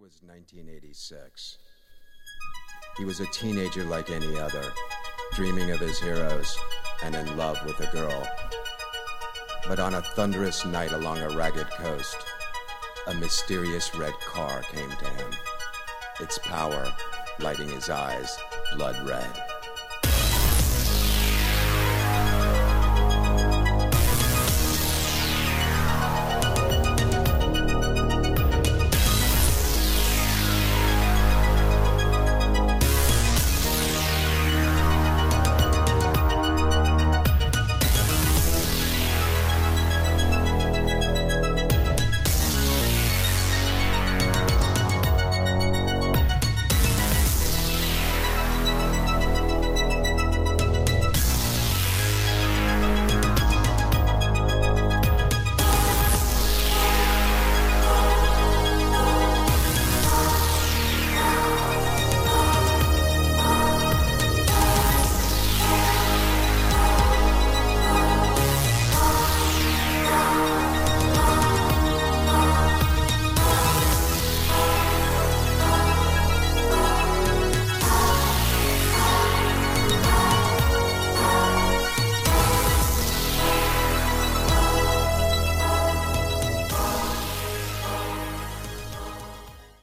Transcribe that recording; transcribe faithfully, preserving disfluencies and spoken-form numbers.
was nineteen eighty-six. He was a teenager like any other, dreaming of his heroes and in love with a girl. But on a thunderous night along a ragged coast, a mysterious red car came to him, its power lighting his eyes blood red.